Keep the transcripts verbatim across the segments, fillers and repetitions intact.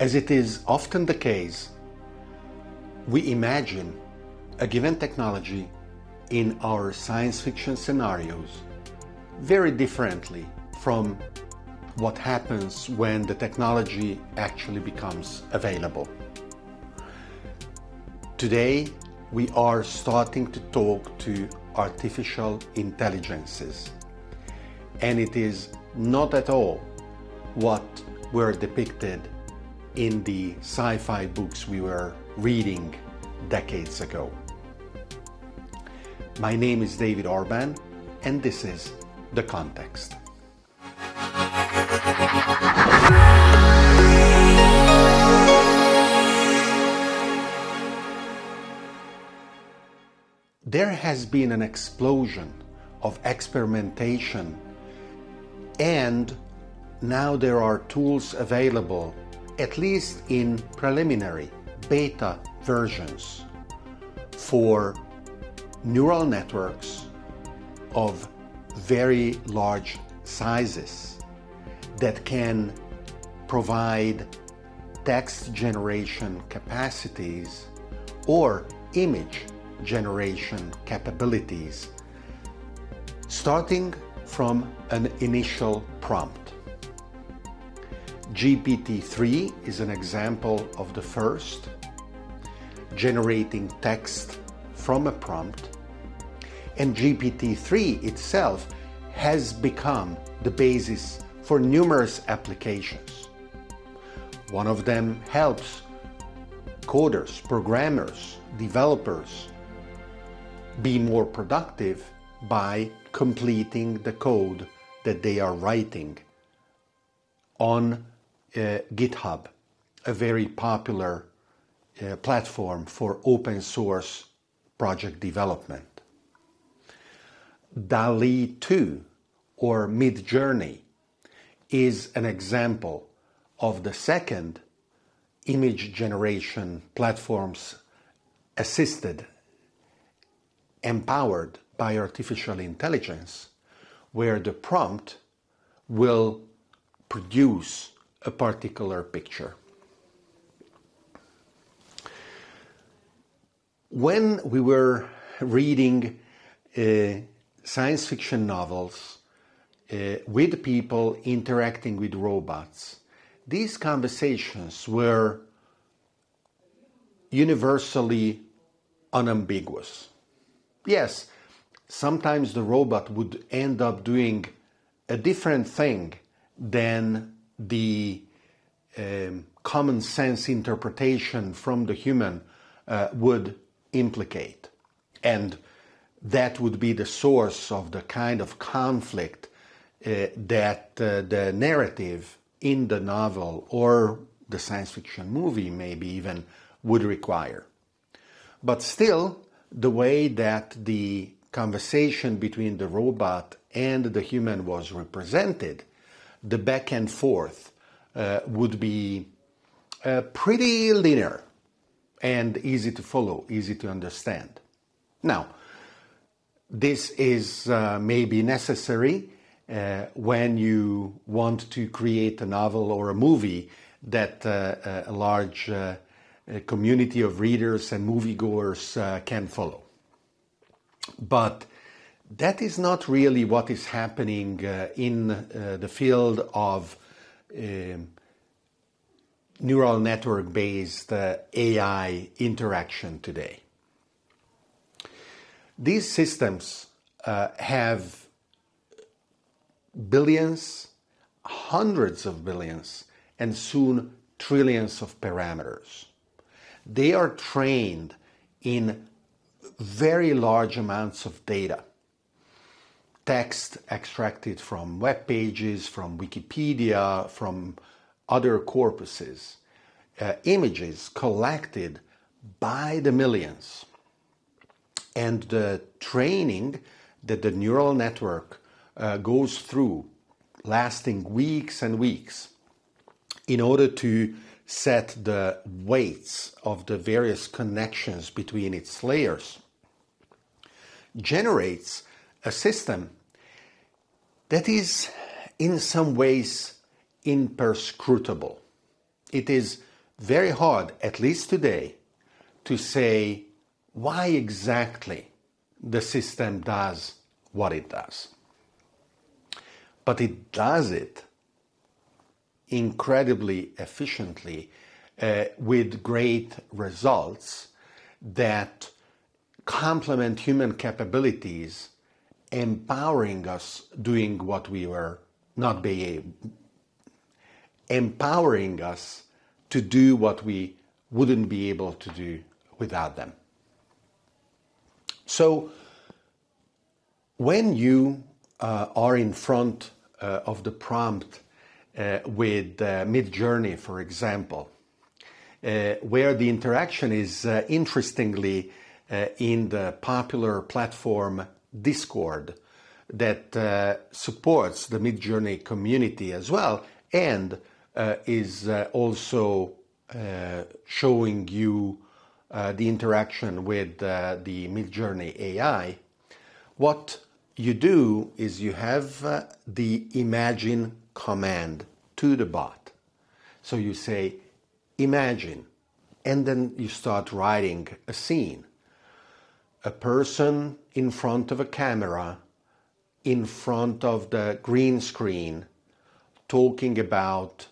As it is often the case, we imagine a given technology in our science fiction scenarios very differently from what happens when the technology actually becomes available. Today, we are starting to talk to artificial intelligences, and it is not at all what were depicted in the sci-fi books we were reading decades ago. My name is David Orban, and this is The Context. There has been an explosion of experimentation, and now there are tools available, at least in preliminary beta versions, for neural networks of very large sizes that can provide text generation capacities or image generation capabilities, starting from an initial prompt. G P T three is an example of the first, generating text from a prompt, and G P T three itself has become the basis for numerous applications. One of them helps coders, programmers, developers be more productive by completing the code that they are writing on uh, GitHub, a very popular uh, platform for open source project development. DALL-E two, or Midjourney, is an example of the second image generation platforms assisted, empowered by artificial intelligence, where the prompt will produce a particular picture. When we were reading uh, science fiction novels uh, with people interacting with robots, these conversations were universally unambiguous. Yes, sometimes the robot would end up doing a different thing than the um, common sense interpretation from the human uh, would implicate. And that would be the source of the kind of conflict uh, that uh, the narrative in the novel or the science fiction movie maybe even would require. But still, the way that the conversation between the robot and the human was represented, the back and forth uh, would be uh, pretty linear and easy to follow, easy to understand. Now, this is uh, maybe necessary uh, when you want to create a novel or a movie that uh, a large uh, community of readers and moviegoers uh, can follow. But that is not really what is happening uh, in uh, the field of um, neural network-based uh, A I interaction today. These systems uh, have billions, hundreds of billions, and soon trillions of parameters. They are trained in very large amounts of data. Text extracted from web pages, from Wikipedia, from other corpuses. Uh, images collected by the millions. And the training that the neural network uh, goes through, lasting weeks and weeks, in order to set the weights of the various connections between its layers, generates a system that is in some ways imperscrutable. It is very hard, at least today, to say why exactly the system does what it does. But it does it incredibly efficiently uh, with great results that complement human capabilities, empowering us doing what we were not being, empowering us to do what we wouldn't be able to do without them. So when you uh, are in front uh, of the prompt uh, with uh, Midjourney, for example, uh, where the interaction is uh, interestingly uh, in the popular platform Discord that uh, supports the Midjourney community as well, and uh, is uh, also uh, showing you uh, the interaction with uh, the Midjourney A I, what you do is you have uh, the imagine command to the bot. So you say, imagine, and then you start writing a scene. A person in front of a camera, in front of the green screen, talking about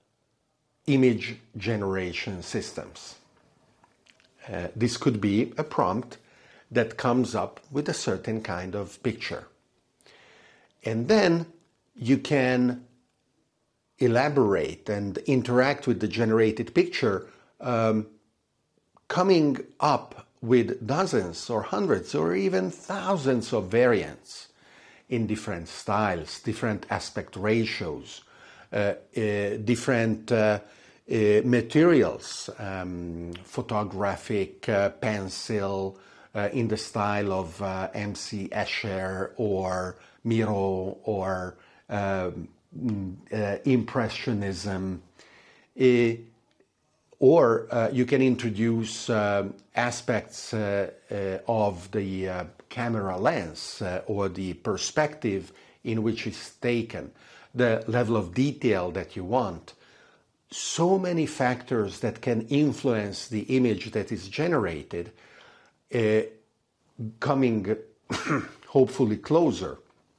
image generation systems. Uh, this could be a prompt that comes up with a certain kind of picture. And then you can elaborate and interact with the generated picture, um, coming up with dozens or hundreds or even thousands of variants in different styles, different aspect ratios, uh, uh, different uh, uh, materials, um, photographic, uh, pencil, uh, in the style of uh, M C Escher or Miro or uh, uh, Impressionism. Uh, Or uh, you can introduce uh, aspects uh, uh, of the uh, camera lens uh, or the perspective in which it's taken, the level of detail that you want. So many factors that can influence the image that is generated, uh, coming hopefully closer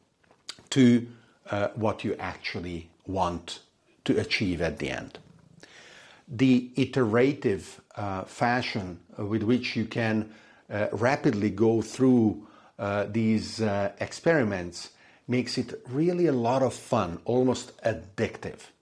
to uh, what you actually want to achieve at the end. The iterative uh, fashion with which you can uh, rapidly go through uh, these uh, experiments makes it really a lot of fun, almost addictive.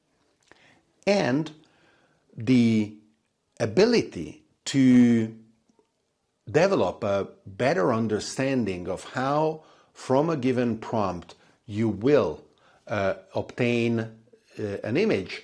And the ability to develop a better understanding of how, from a given prompt, you will uh, obtain uh, an image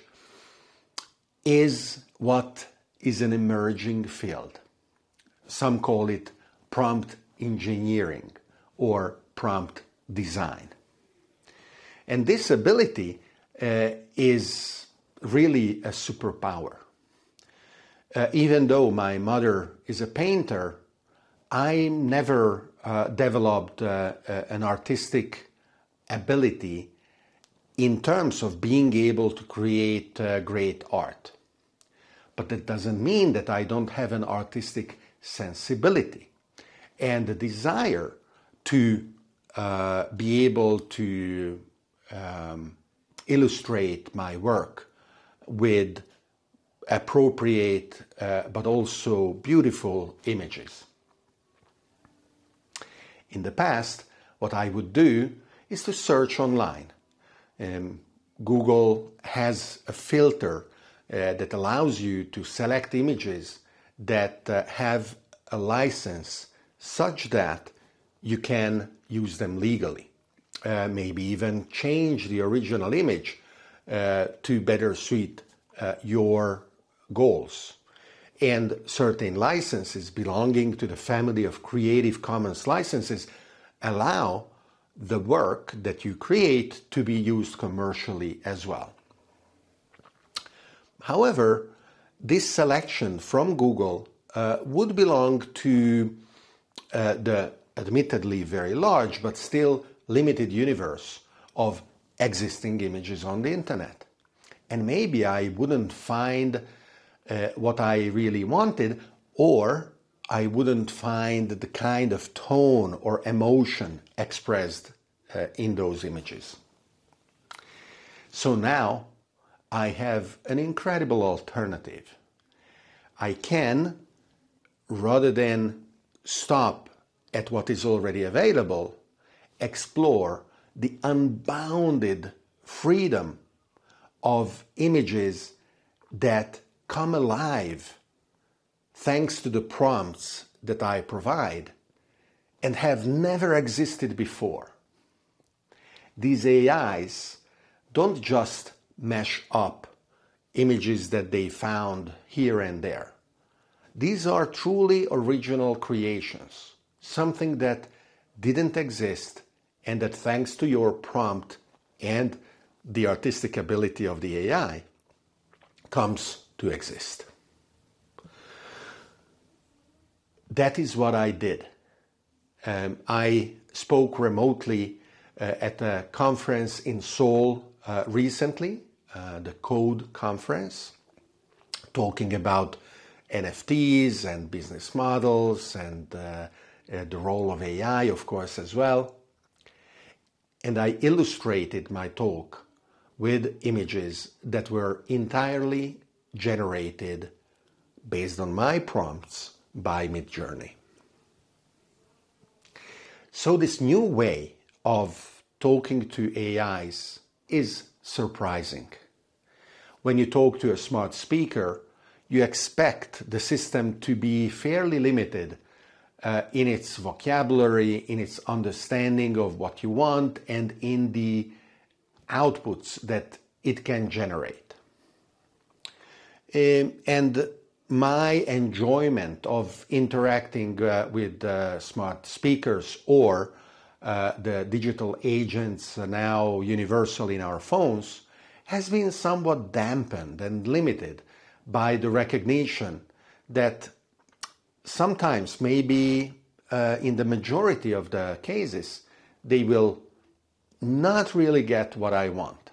is what is an emerging field. Some call it prompt engineering or prompt design. And this ability uh, is really a superpower. Uh, even though my mother is a painter, I never uh, developed uh, uh, an artistic ability in terms of being able to create uh, great art. But that doesn't mean that I don't have an artistic sensibility and a desire to uh, be able to um, illustrate my work with appropriate uh, but also beautiful images. In the past, what I would do is to search online. Um, Google has a filter uh, that allows you to select images that uh, have a license such that you can use them legally. Uh, maybe even change the original image uh, to better suit uh, your goals. And certain licenses belonging to the family of Creative Commons licenses allow the work that you create to be used commercially as well. However, this selection from Google uh, would belong to uh, the admittedly very large but still limited universe of existing images on the internet. And maybe I wouldn't find uh, what I really wanted, or I wouldn't find the kind of tone or emotion expressed uh, in those images. So now I have an incredible alternative. I can, rather than stop at what is already available, explore the unbounded freedom of images that come alive thanks to the prompts that I provide and have never existed before. These A Is don't just mash up images that they found here and there. These are truly original creations, something that didn't exist and that thanks to your prompt and the artistic ability of the A I comes to exist. That is what I did. Um, I spoke remotely uh, at a conference in Seoul uh, recently, uh, the Code conference, talking about N F Ts and business models and uh, uh, the role of A I, of course, as well. And I illustrated my talk with images that were entirely generated based on my prompts by Midjourney. So this new way of talking to A Is is surprising. When you talk to a smart speaker, you expect the system to be fairly limited uh, in its vocabulary, in its understanding of what you want, and in the outputs that it can generate. Um, and my enjoyment of interacting uh, with uh, smart speakers or uh, the digital agents now universal in our phones has been somewhat dampened and limited by the recognition that sometimes, maybe uh, in the majority of the cases, they will not really get what I want.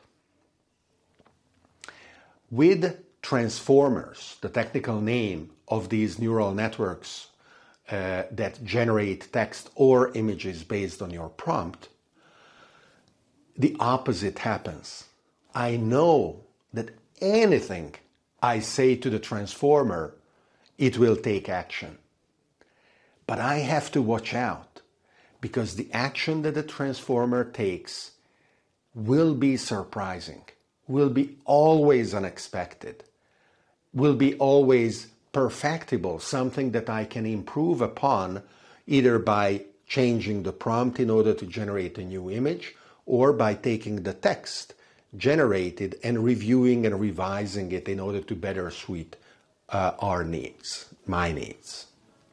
With transformers, the technical name of these neural networks uh, that generate text or images based on your prompt, the opposite happens. I know that anything I say to the transformer, it will take action. But I have to watch out, because the action that the transformer takes will be surprising, will be always unexpected, will be always perfectible, something that I can improve upon either by changing the prompt in order to generate a new image or by taking the text generated and reviewing and revising it in order to better suit uh, our needs, my needs.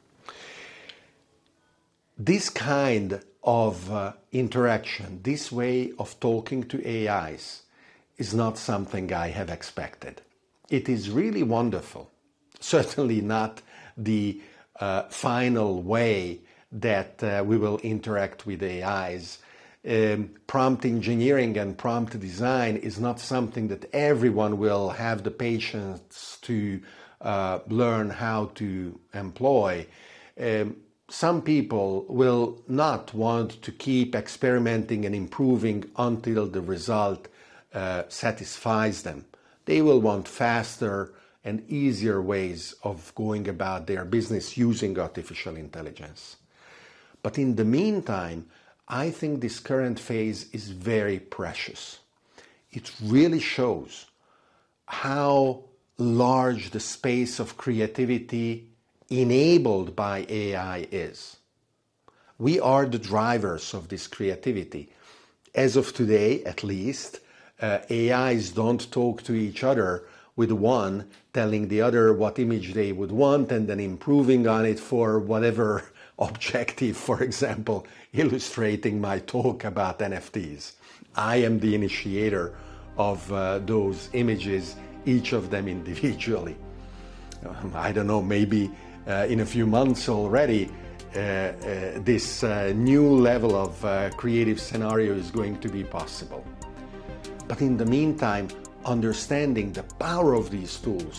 This kind of uh, interaction, this way of talking to A Is is not something I have expected. It is really wonderful. Certainly not the uh, final way that uh, we will interact with A Is. Um, prompt engineering and prompt design is not something that everyone will have the patience to uh, learn how to employ. Um, some people will not want to keep experimenting and improving until the result uh, satisfies them. They will want faster and easier ways of going about their business using artificial intelligence. But in the meantime, I think this current phase is very precious. It really shows how large the space of creativity enabled by A I is. We are the drivers of this creativity. As of today, at least, uh, A Is don't talk to each other with one telling the other what image they would want and then improving on it for whatever objective, for example, illustrating my talk about N F Ts. I am the initiator of uh, those images, each of them individually. Um, I don't know, maybe uh, in a few months already, uh, uh, this uh, new level of uh, creative scenario is going to be possible. But in the meantime, understanding the power of these tools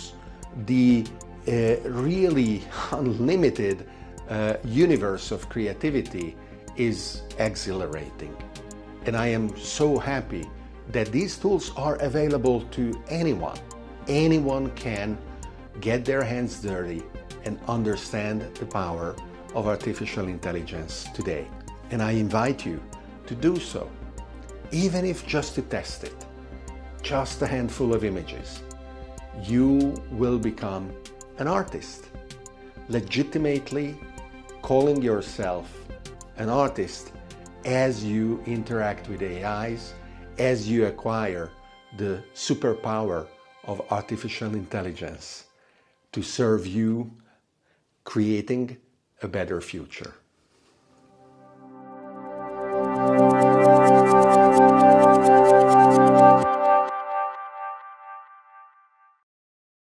the uh, really unlimited uh, universe of creativity is exhilarating. And I am so happy that these tools are available to anyone. Anyone can get their hands dirty and understand the power of artificial intelligence today. And I invite you to do so, even if just to test it, just a handful of images. You will become an artist, legitimately calling yourself an artist as you interact with A Is, as you acquire the superpower of artificial intelligence to serve you creating a better future.